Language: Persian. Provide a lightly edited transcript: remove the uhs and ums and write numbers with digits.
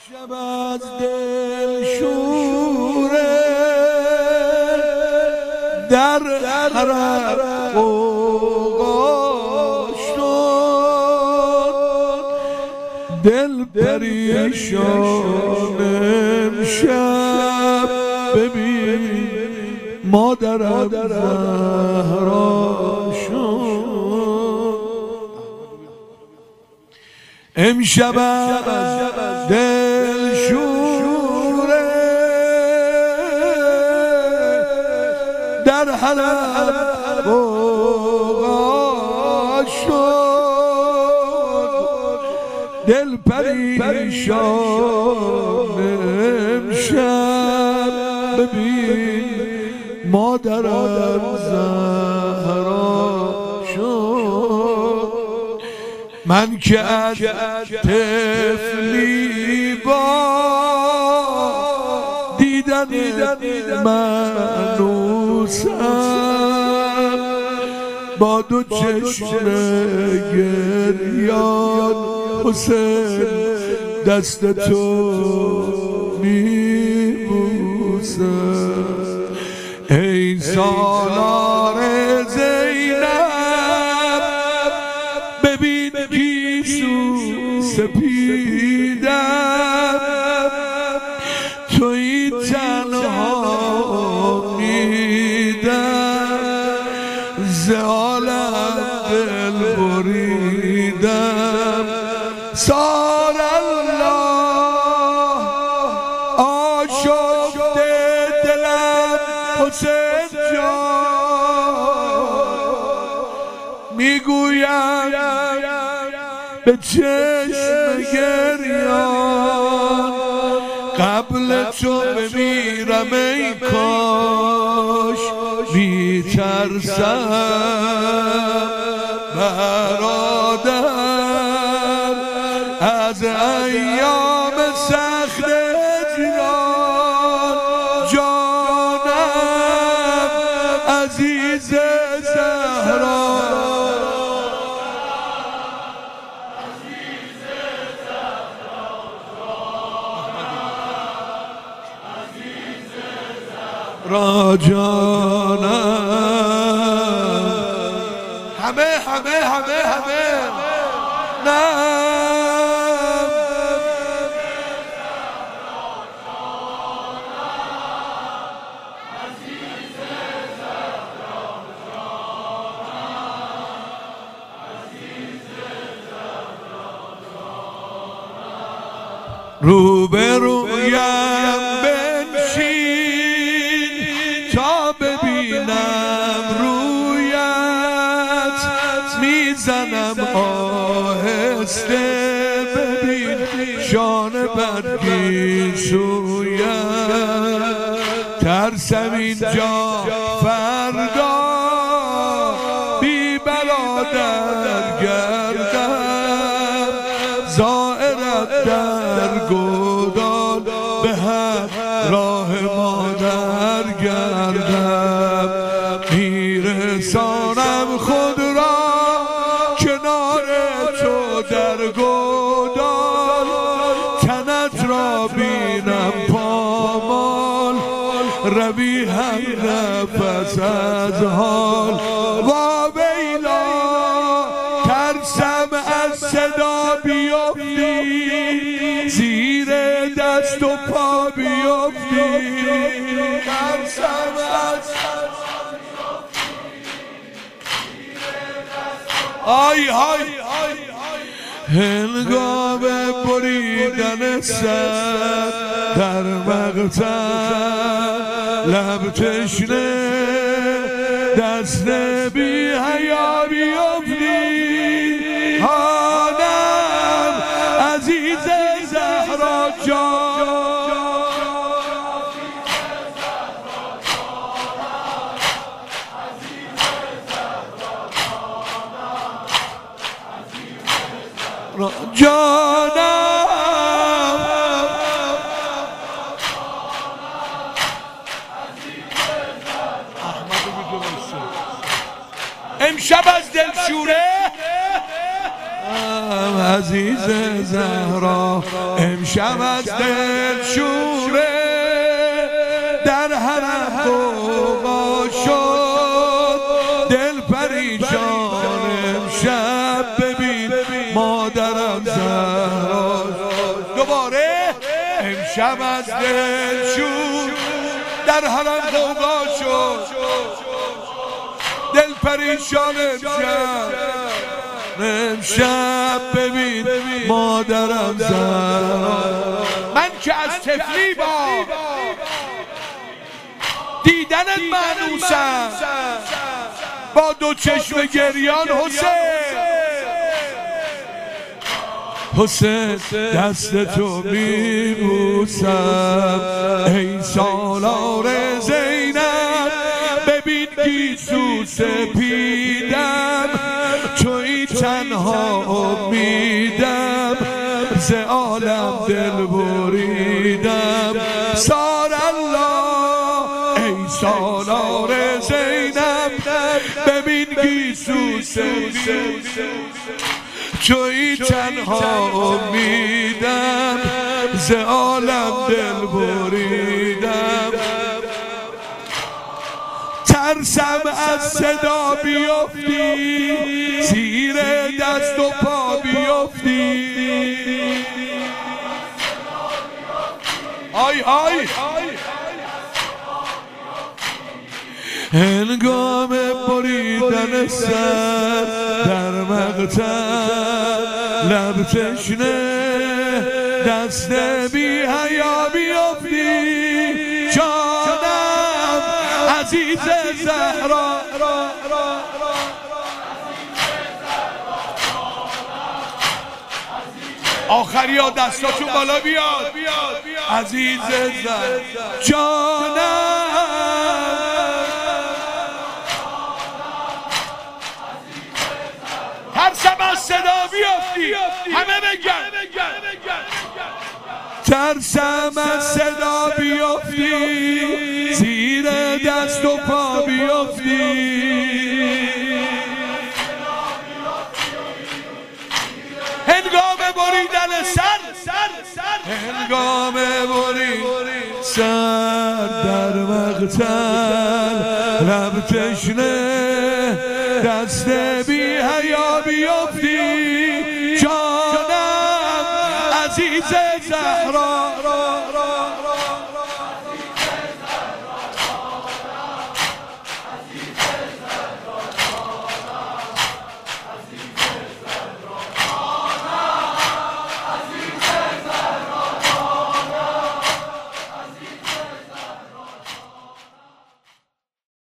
شب از دل شوره در حرق غوغا شد، دل پریشان امشب ببین مادرم زهرا شد. امشب از دل شوره در حلب غوغا شد، دل پریشان امشب ببین مادرم زهرا شد. من که از طفلی با دیدن منوسم، با دو چشم گریان حسین دست تو میبوسم. ای سالار زینب ببین گیسو سپیدم، توی تنها میدم، ز عالم دل بریدم. سال الله آشفته دلم حسین جان، میگویم به چشم گریان قبل تو بمیرم ای کاش. میترسم برادر از ایام سخت جان، جانم عزیز زهرا. را جانم همه نه روبرویم بنشین تا ببینم رویت، میزنم آهسته ببین شان بدگیسویت. ترسم اینجا فردا بی برادر گردم، زائرت در گودال به هر راه مادر گردم. میرسانم خود را کنار تو در گودال، تنت را بینم پامال، روی هر نفس از حال. واویلا ترسم از صدا بیفتی، زیر دست و پا بیفتی، ترسم از آی هنگام بریدن سر در مقتل، لب تشنه دست بی حیا بیفتی، هانم عزیز زهرا جان. جانم امشب از دلشوره عزیز زهرا امشب از دل شوره در حرم غوغا شد دل پریشان امشب ببین مادرم زهرا دوباره امشب از دل شور در حرم غوغا شد دل پریشان امشب ببین مادرم زهرا من که از طفلی با دیدنت مانوسم با دو چشم گریان حسین دست تو میبوسم ای سالار زینب ببین گیسو سپیدم توی تنها امیدم ز عالم دل بریدم سار الله ای سالار زینب ببین گیسو سپیدم توی تنها امیدم ز عالم دل بریدم ترسم از صدا بیفتی زیر دست و پا بیفتی آی آی هنگام بریدن سر در مقتل لب تشنه دست بی حیا بیفتی جانم عزیز زهرا آخری ها دستاتون بالا بیاد عزیز زهرا جانم ترسم از صدا بیفتی همه بگن ترسم از صدا بیفتی زیر دست و پا بیفتی هنگام بریدن سر هنگام بریدن سر در مقتل لب تشنه دست بی حیا بیفتی جانم عزیز زهرا